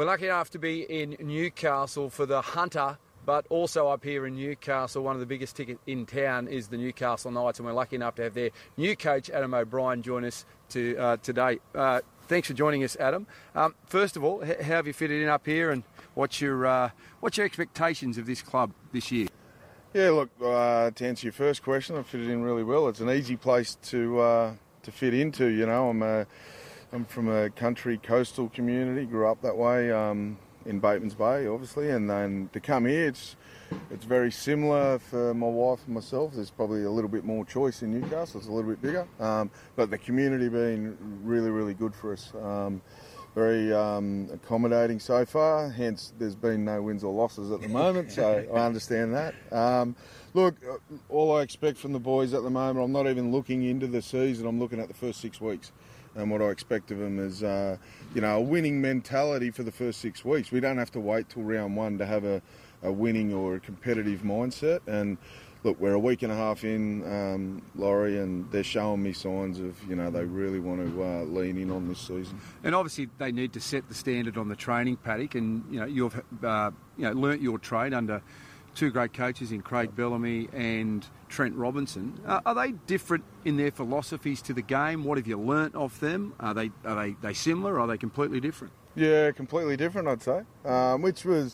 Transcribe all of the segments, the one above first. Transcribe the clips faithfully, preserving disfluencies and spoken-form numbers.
We're lucky enough to be in Newcastle for the Hunter, but also up here in Newcastle, one of the biggest tickets in town is the Newcastle Knights, and we're lucky enough to have their new coach, Adam O'Brien, join us to, uh, today. Uh, thanks for joining us, Adam. Um, first of all, h- how have you fitted in up here, and what's your uh, what's your expectations of this club this year? Yeah, look, uh, to answer your first question, I've fitted in really well. It's an easy place to uh, to fit into. You know, I'm a I'm from a country coastal community, grew up that way um, in Batemans Bay, obviously, and then to come here, it's it's very similar for my wife and myself. There's probably a little bit more choice in Newcastle. It's a little bit bigger, um, but the community been really, really good for us. Um, very um, accommodating so far, hence there's been no wins or losses at the moment, so I understand that. Um, look, all I expect from the boys at the moment, I'm not even looking into the season, I'm looking at the first six weeks. And what I expect of them is, uh, you know, a winning mentality for the first six weeks. We don't have to wait till round one to have a, a winning or a competitive mindset. And look, we're a week and a half in, um, Laurie, and they're showing me signs of, you know, they really want to uh, lean in on this season. And obviously they need to set the standard on the training paddock, and, you know, you've, uh, you know, learnt your trade under two great coaches in Craig Bellamy and Trent Robinson. Uh, are they different in their philosophies to the game? What have you learnt off them? Are they are they, they similar, or are they completely different? Yeah, completely different, I'd say, um, which was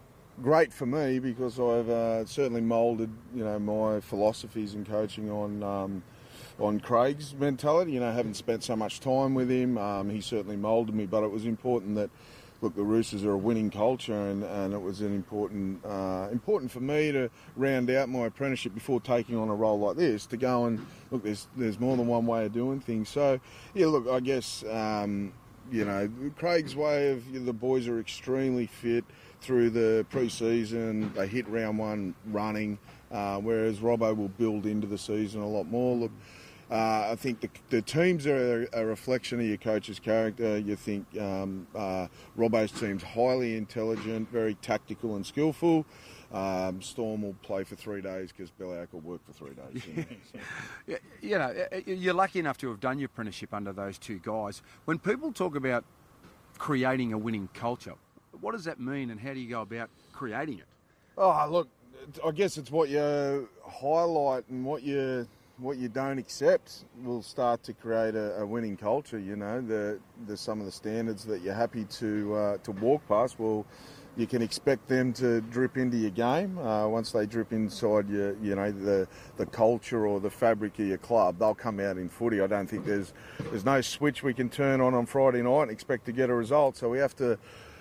great for me because I've uh, certainly moulded, you know, my philosophies and coaching on um, on Craig's mentality. You know, having spent so much time with him, um, he certainly moulded me, but it was important that, look, the Roosters are a winning culture, and, and it was an important uh, important for me to round out my apprenticeship before taking on a role like this, to go and, look, there's there's more than one way of doing things. So, yeah, look, I guess, um, you know, Craig's way of, you know, the boys are extremely fit through the pre-season. They hit round one running, uh, whereas Robbo will build into the season a lot more. Look, Uh, I think the, the teams are a reflection of your coach's character. You think um, uh, Robbo's team's highly intelligent, very tactical and skillful. Um, Storm will play for three days because Bellyac will work for three days. You know, so. You know, you're lucky enough to have done your apprenticeship under those two guys. When people talk about creating a winning culture, what does that mean, and how do you go about creating it? Oh, look, I guess it's what you highlight and what you... what you don't accept will start to create a, a winning culture. You know, the, the some of the standards that you're happy to uh, to walk past, well, you can expect them to drip into your game. Uh, once they drip inside your, you know, the the culture or the fabric of your club, they'll come out in footy. I don't think there's there's no switch we can turn on on Friday night and expect to get a result. So we have to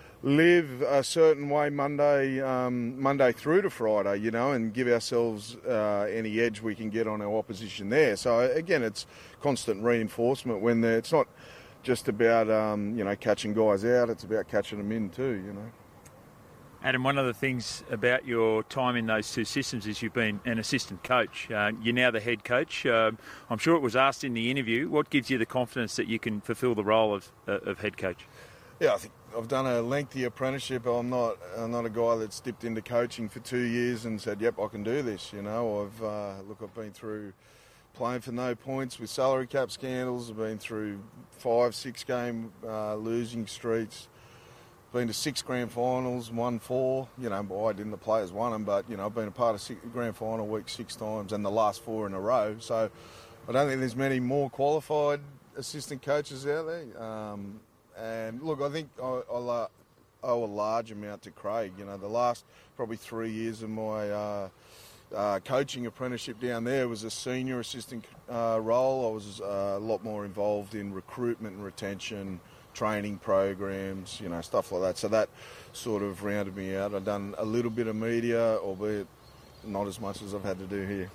live a certain way Monday um, Monday through to Friday, you know, and give ourselves uh, any edge we can get on our opposition there. So, again, it's constant reinforcement when they're, it's not just about, um, you know, catching guys out, it's about catching them in too, you know. Adam, one of the things about your time in those two systems is you've been an assistant coach. Uh, you're now the head coach. Uh, I'm sure it was asked in the interview, what gives you the confidence that you can fulfil the role of, uh, of head coach? Yeah, I think I've done a lengthy apprenticeship. I'm not I'm not a guy that's dipped into coaching for two years and said, yep, I can do this. You know, I've uh, look, I've been through playing for no points with salary cap scandals. I've been through five, six game uh, losing streaks. Been to six grand finals, won four. You know, well, I didn't. The players won them, but you know, I've been a part of six, grand final week six times, and the last four in a row. So I don't think there's many more qualified assistant coaches out there. Um, And look, I think I, I owe a large amount to Craig. You know, the last probably three years of my uh, uh, coaching apprenticeship down there was a senior assistant uh, role. I was uh, a lot more involved in recruitment and retention, training programs, you know, stuff like that. So that sort of rounded me out. I've done a little bit of media, albeit not as much as I've had to do here.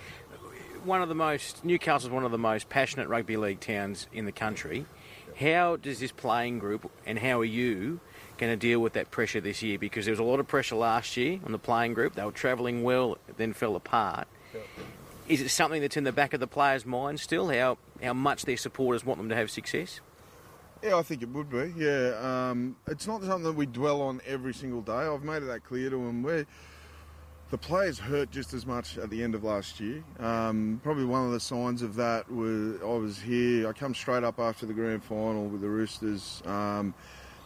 One of the most, Newcastle's one of the most passionate rugby league towns in the country. How does this playing group, and how are you going to deal with that pressure this year? Because there was a lot of pressure last year on the playing group. They were travelling well, then fell apart. Yep. Is it something that's in the back of the players' mind still, how, how much their supporters want them to have success? Yeah, I think it would be, yeah. Um, it's not something that we dwell on every single day. I've made it that clear to them. We're, the players hurt just as much at the end of last year. Um, probably one of the signs of that was I was here. I come straight up after the grand final with the Roosters. Um,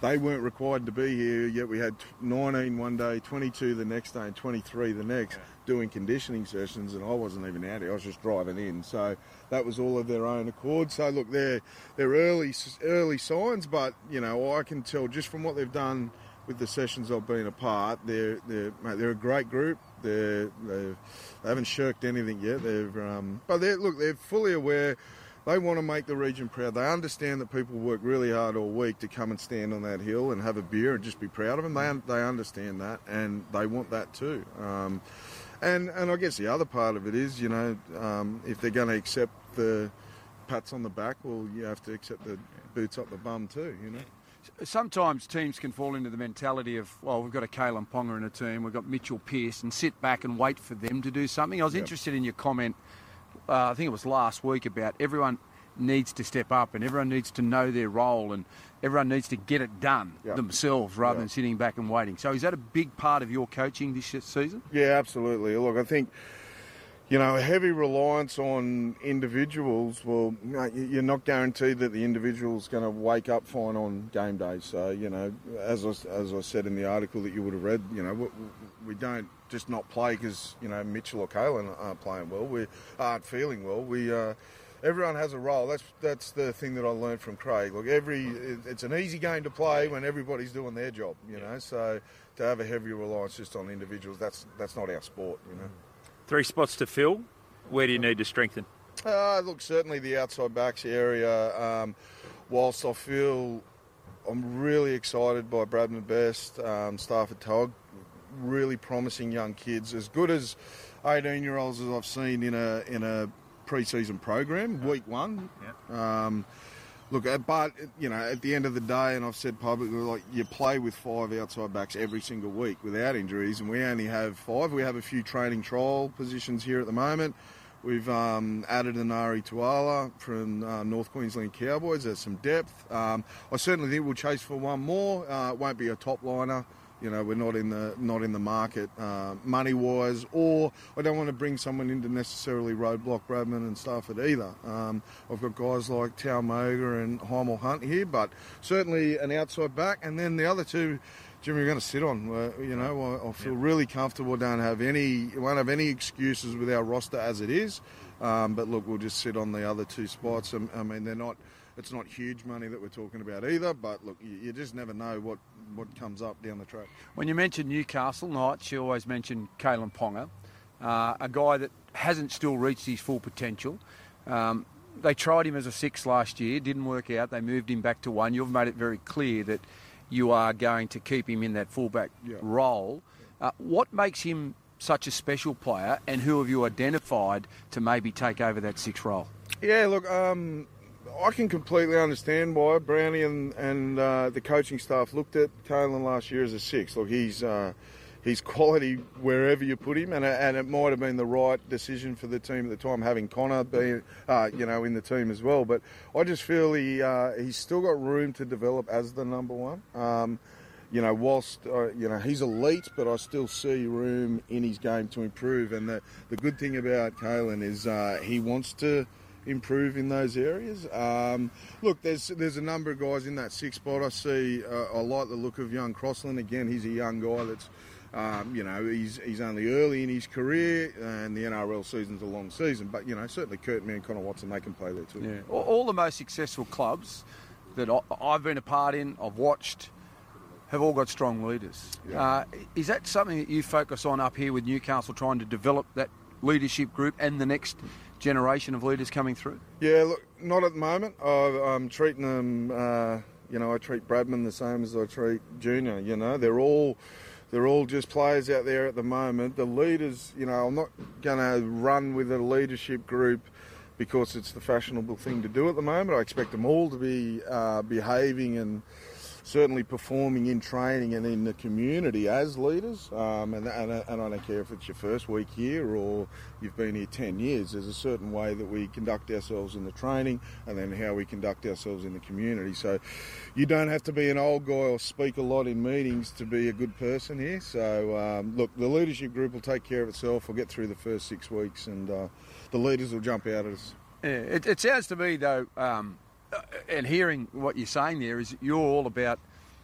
they weren't required to be here, yet we had nineteen one day, twenty-two the next day and twenty-three the next, yeah. doing conditioning sessions, and I wasn't even out here, I was just driving in. So that was all of their own accord. So look, they're, they're early, early signs, but, you know, I can tell just from what they've done with the sessions I've been a part, they're, they're, mate, they're a great group. They're, they're, they haven't shirked anything yet. They've, um, but they're, look, they're fully aware. They want to make the region proud. They understand that people work really hard all week to come and stand on that hill and have a beer and just be proud of them. They they understand that, and they want that too. Um, and and I guess the other part of it is, you know, um, if they're going to accept the pats on the back, well, you have to accept the boots up the bum too, you know. Sometimes teams can fall into the mentality of, well, we've got a Kalen Ponga in a team, we've got Mitchell Pearce, and sit back and wait for them to do something. I was yep. interested in your comment, uh, I think it was last week, about everyone needs to step up and everyone needs to know their role and everyone needs to get it done yep. themselves rather yep. than sitting back and waiting. So is that a big part of your coaching this season? Yeah, absolutely. Look, I think, you know, a heavy reliance on individuals, well, you're not guaranteed that the individual's going to wake up fine on game day. So, you know, as I, as I said in the article that you would have read, you know, we, we don't just not play because, you know, Mitchell or Kalen aren't playing well, we aren't feeling well. We, uh, everyone has a role. That's that's the thing that I learned from Craig. Look, every it's an easy game to play when everybody's doing their job, you know. So to have a heavy reliance just on individuals, that's that's not our sport, you know. Three spots to fill. Where do you need to strengthen? Uh, look, certainly the outside backs area. Um, whilst I feel I'm really excited by Bradman Best, um, Stafford Tog, really promising young kids, as good as eighteen-year-olds as I've seen in a in a pre-season program, week one. Yeah. Um, look, but, you know, at the end of the day, and I've said publicly, like, you play with five outside backs every single week without injuries, and we only have five. We have a few training trial positions here at the moment. We've um, added Anari Tuala from uh, North Queensland Cowboys. There's some depth. Um, I certainly think we'll chase for one more. Uh, it won't be a top liner. You know, we're not in the not in the market uh, money-wise, or I don't want to bring someone in to necessarily roadblock Bradman and Stafford either. Um, I've got guys like Tao Moga and Heimel Hunt here, but certainly an outside back. And then the other two, Jimmy, we're going to sit on. Uh, you know, I, I feel really comfortable. Don't have any, won't have any excuses with our roster as it is. Um, but look, we'll just sit on the other two spots. I, I mean, they're not. It's not huge money that we're talking about either, but look, you, you just never know what, what comes up down the track. When you mention Newcastle Knights, you always mention Kalen Ponga, uh, a guy that hasn't still reached his full potential. Um, they tried him as a six last year, didn't work out. They moved him back to one. You've made it very clear that you are going to keep him in that fullback yeah. role. Uh, what makes him such a special player, and who have you identified to maybe take over that six role? Yeah, look, um, I can completely understand why Brownie and, and uh, the coaching staff looked at Kalen last year as a six. Look, he's uh, he's quality wherever you put him, and, and it might have been the right decision for the team at the time, having Connor being, uh, you know, in the team as well. But I just feel he uh, he's still got room to develop as the number one. Um, you know, whilst uh, you know he's elite, but I still see room in his game to improve. And the the good thing about Kalen is uh, he wants to improve in those areas. Um, look, there's there's a number of guys in that six spot. I see. Uh, I like the look of young Crossland. Again, he's a young guy that's, um, you know, he's he's only early in his career, and the N R L season's a long season. But you know, certainly Kurt and Connor Watson, they can play there too. Yeah. All, all the most successful clubs that I, I've been a part in, I've watched, have all got strong leaders. Yeah. Uh, is that something that you focus on up here with Newcastle, trying to develop that leadership group and the next generation of leaders coming through? Yeah, look, not at the moment. I, I'm treating them, uh, you know, I treat Bradman the same as I treat Junior. You know, they're all they're all just players out there at the moment. The leaders, you know, I'm not going to run with a leadership group because it's the fashionable thing to do at the moment. I expect them all to be uh, behaving and certainly performing in training and in the community as leaders, um, and, and, and I don't care if it's your first week here or you've been here ten years, there's a certain way that we conduct ourselves in the training and then how we conduct ourselves in the community. So you don't have to be an old guy or speak a lot in meetings to be a good person here. So um, look, the leadership group will take care of itself. We'll get through the first six weeks and uh, the leaders will jump out at us. Yeah, it, it sounds to me though, um, and hearing what you're saying there, is you're all about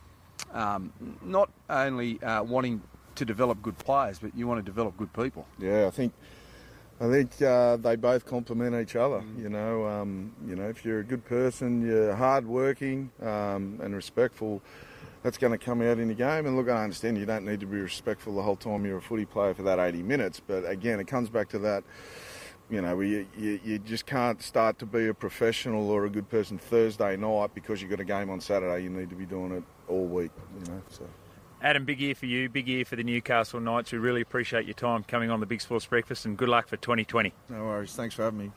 um, not only uh, wanting to develop good players, but you want to develop good people. Yeah, I think I think uh, they both complement each other. Mm. You know, um, you know, if you're a good person, you're hardworking um, and respectful, that's going to come out in the game. And look, I understand you don't need to be respectful the whole time you're a footy player for that eighty minutes. But again, it comes back to that, you know, you, you, you just can't start to be a professional or a good person Thursday night because you've got a game on Saturday. You need to be doing it all week, you know. So. Adam, big year for you, big year for the Newcastle Knights. We really appreciate your time coming on the Big Sports Breakfast, and good luck for twenty twenty. No worries. Thanks for having me.